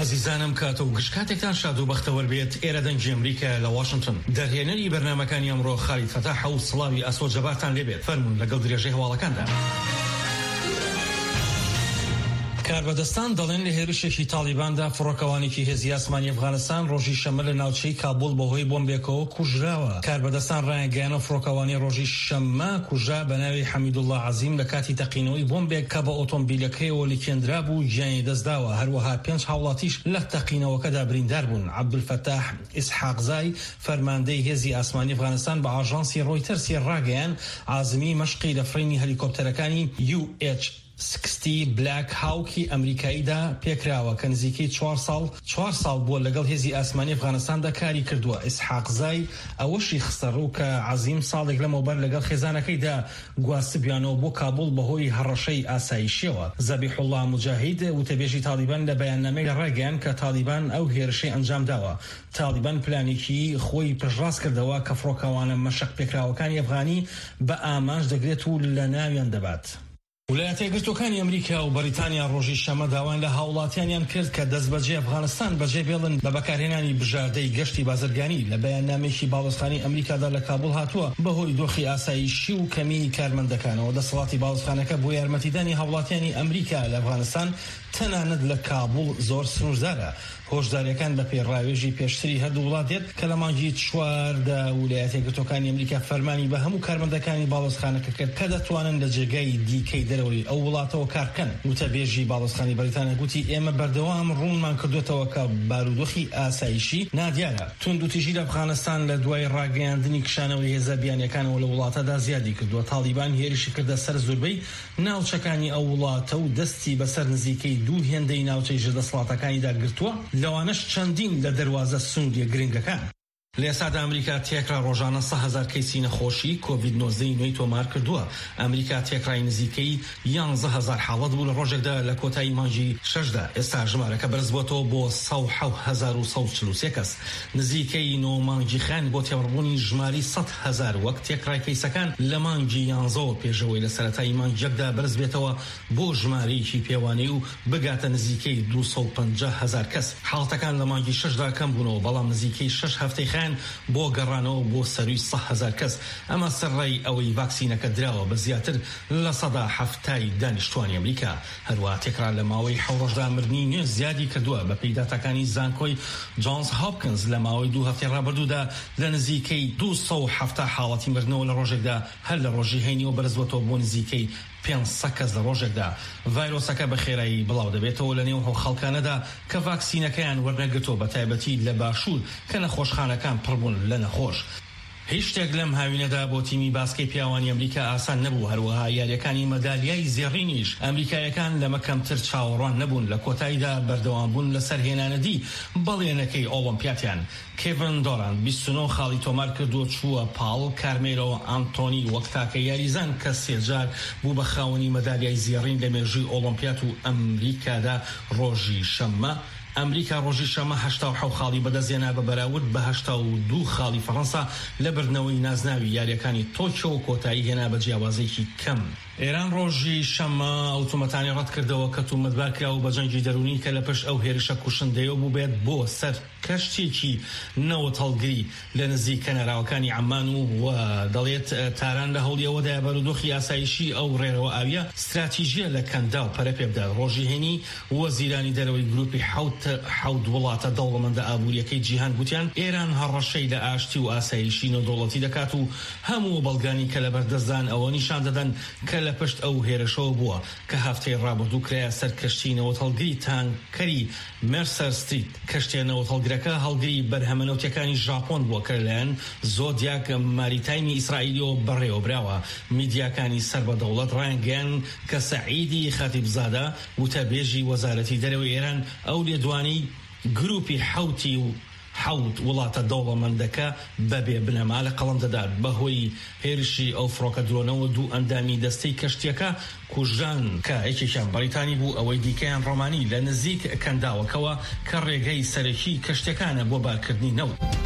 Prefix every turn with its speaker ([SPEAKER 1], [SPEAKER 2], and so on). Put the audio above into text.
[SPEAKER 1] عزیزانم کاتو گشکاتێکتان شاد و بەختەوەر بێت ئێرە دەنگی ئەمریکا لە واشنگتن دەرهێنەری بەرنامەکانی ئەمڕۆ خالید فتاح و سڵاوی ئاسۆ جەبارتان لێبێت فەرمون لەگەڵ درێژەی هەواڵەکاندا. کاربەدەستان دەڵێن لە هێرشێکی تالیباندا فڕۆکەوانێکی هێزی ئاسمانی ئەفغانستان ڕۆژی شەمە لە ناوچەی کابوڵ بەهۆی بۆمبێکەوە کوژراوە. کاربەدەستان ڕایانگەیانە فڕۆکەوانی ڕۆژی شەمە کوژرا بە ناوی حەمیدوڵڵا عەزیم لە کاتی تەقینەوەی بۆمبێک کە بە ئۆتۆمبیلەکەیەوە لیکێنرا بوو گیانی دەستداوە. هەروەها 5 هاوڵاتیش لە تەقینەوەکەدا بریندار بوون. عەبدولفەتاح ئیسحاقزای فەرماندەی هێزی ئاسمانی ئەفغانستان بە ئاژانسی ڕۆیتەرسی ڕاگەیان عازمی مەشقی لە فرێنی هەلیکۆپتەرەکانی UH-60 بلاک هاوکی ئەمریکاییدا پێکراوە کە نزیکەی 4 ساڵ بووە لەگەڵ هێزی ئاسمانی ئەفغانستاندا کاری کردووە. ئیسحاقزای ئەوەشی خستەڕوو کە عەزیم ساڵێک لەمەوبەر لەگەڵ خێزانەکەیدا گواستبیانەوە بۆ کابوڵ بەهۆی هەڕەشەی ئاسایشیەوە. زەبیحوڵڵا موجاهید وتەبێژی تالیبان لە بەیاننامەی ڕاگەیان کە تالیبان ئەو هێرشەی ئەنجام داوە. تالیبان پلانێکی خۆی پشتڕاست کردەوە کە فڕۆکەوانە مەشق پێکراوەکانی ئەفغانی بە ئامانج دەگرێت و لە ناویان دەبات. ویلایەتە یەکگرتووەکانی ئەمریکا و بەریتانیا ڕۆژی شەمە داوان لە هاوڵاتیانیان کرد کە دەستبەجێ ئەفغانستان بەجێ بێڵن بە بەکارهێنانی بژاردەی گەشتی بازرگانی. لە بەیاننامێکی باڵوسخانی ئەمریکادا لە کابوڵ هاتووە بەهۆی دۆخی ئاسایشی و کەمی کارمەندەکانەوە. دەسەڵاتی باڵوسخانەکە بۆ یارمەتیدانی هاوڵاتیانی ئەمریکا لە ئەفغانستان تەنانەت لە کابوڵ زۆر سنووردارە. هۆشداریەکان بە پێڕاوێژی پێشتری هەردوو وڵات دێت کە لە مانگی 4دا ویلایەتە یەکگرتووەکانی ئەمریکا فەرمانی بە هەموو کارمەندەکانی باڵوسخانەکە کرد کە دەتوانن لە جێگای دیکەی دەرەوەی ئەو وڵاتەوە کار بکەن. وتەبێژی باڵوسخانی بەریتانیا گوتی ئێمە بەردەوام ڕوونمان کردوێتەوە کە بارودۆخی ئاسایشی نادیارە. توندوتیژی لە ئەفغانستان لە دوای ڕاگەیاندنی کشانەوەی هێزە بیانیەکانەوە لە وڵاتەدا زیادی کردووە. تالیبان هێرشی کردە سەر زۆربەی ناوچەکانی ئەو وڵاتە و دەستی بەسەر نزیکەی 2 هێندەی ناوچەی ژەدەسەڵاتەکانیدا گرتووە، لەوانەش چەندین لە دەواازە سنووریە گرنگەکان. لە ئێستادا ئەمریکا تێکرا ڕۆژانە 100,000 کەیسی نەخۆشی کۆڤید-19 نوێی تۆمار کردووە. ئەمریکا تێکرای نزیکەی 11,000 حاڵەت بوو لە ڕۆژێکدا لە کۆتایی مانگی 6دا. ئێستا ژمارەکە بەرز بۆتەوە بۆ 107,143 کەس. نزیکەی 9 مانگی خان بۆ تێڕبوونی ژماری 100,000 وەک تێکرای کەیسەکان لە مانگی 11 پێشەوەی لە سەرەتای مانگی یەکدا بەرز بێتەوە بۆ ژمارەیەکی پێوانەی و بگاتە نزیکەی 250,000 کەس. حاڵەتەکان لە مانگی 6دا کەم بوونەوە، بەڵام نزیکەی 6 هەفتەی بۆ گەڕانەوە بۆ سەروی 100,000 کەس. ئەمە سەرڕای ئەوەی ڤاکسینەکە دراوە بە زیاتر لە 100 دانیشتوانی ئەمریکا. هەروە تێکرا لە ماوەی 7 ڕۆژدا مردنی نوێ زیادی کردووە. بە پێداتەکانی زانکۆی جۆنز هۆپکینز لە ماوەی 2 هەفتەی ڕابردوودا لە نزیکەی 270 حاڵەتی مردنەوە لە ڕۆژێکدا هەر لە ڕۆژی هەینیەوە بەرزبووەوە بۆ نزیکەی 500 کەس لە ڕۆژێکدا. ڤایرۆسەکە بە خێرایی بڵاو دەبێتەوە لە نێو خەڵکانەدا کە ڤاکسینەکەیان وەرنەگرتووە، بە تایبەتی لە باشوور کە نەخۆشخانەکان پڕبوون لە نەخۆش. هیچ شتێک لەم هاوینەدا بۆ تیمی باسکەی پیاوانی ئەمریکا ئاسان نەبوو. هەروەها یاریەکانی مەدالیای زێڕینیش ئەمریکایەکان لەمە کەمتر چاوەڕوان نەبوون. لە کۆتاییدا بەردەوام بوون لەسەر هێنانەدی بەڵێنەکەی ئۆڵۆمپیاتیان. کێڤن دۆران 29 خاڵی تۆمار کردووە چووە پاڵ. کارمێرەوە ئانتۆنی وەک تاکە یاریزان کە 3 جار بوو بە خاوەنی مەدالیای زێڕین لە مێژووی ئۆڵۆمپیات و ئەمریکادا ڕۆژی شەمە. ئەمریکا ڕۆژی شەمە 87 خاڵی بەدەستێنا بە بەراورد بە 82 خاڵی فەڕەنسا لە بردنەوەی نازناوی یاریەکانی تۆکیۆ و کۆتایی هێنا بە جیاوازێکی کەم. ئێران ڕۆژی شەمە ئۆتۆمەتانی ڕەت کردەوە کە تومەتبار کراوە بە جەنگی دەرونی کە لە پشت ئەو هێرشە کوشندەیە بوو بێت بۆ سەر کەشتێکی نەوت هەڵگری لە نزیک کەناراوەکانی عەمان و دەڵێت تاران لە هەوڵیەوەدا بارودۆخی ئاسایشی ئەو ڕێڕەوە ئاویە استراتیژیە لە کەندا و پەرە پێبدا. ڕۆژی هێنی وەزیرانی دەرەوەی گروپی حەوت وڵاتە دەوڵەمەندە ئابوووریەکەی جیهان گوتیان ئێران هەڕەشەی لە ئاشتی و ئاسایشی نەودەوڵەتی دەکات و هەموو بەڵگانی کە لە بەردەستدان ئەوە نیشان دەدەن کە لە پشت ئەو هێرشەوە بووە کە هەفتەی ڕابردوو کرایە سەر کەشتی نەوەتەڵگری تانکەری مێرسەر ستریت. کەشتێ نەوەتەڵگرەکە هەڵگری بەرهەمەنەوتیەکانی ژاپۆن بووە کە لەلایەن زۆدیاک ماریتایمی ئیسرائیلیەوە بەڕێوەبراوە. میدیاکانی سەر بە دەوڵەت ڕایانگەیان کە سەعیدی خەتیبزادە وتەبێژی وەزارەتی دەرەوەی ئێران ئەو لێدوانەی گروپی حەوت وڵاتە دەوڵەمەندەکە بەبێ بنەما لە قەڵەم دەدات. بەهۆی هێرشی ئەو فڕۆکە درۆنەوە 2 ئەندامی دەستەی کەشتیەکە کوژان کە یەکێکیان بەریتانی بوو، ئەوەی دیکەیان ڕۆمانی لە نزیک کەنداوەکەوە کە ڕێگەی سەرەکی کەشتەکانە بۆ بارکردنی نەوت.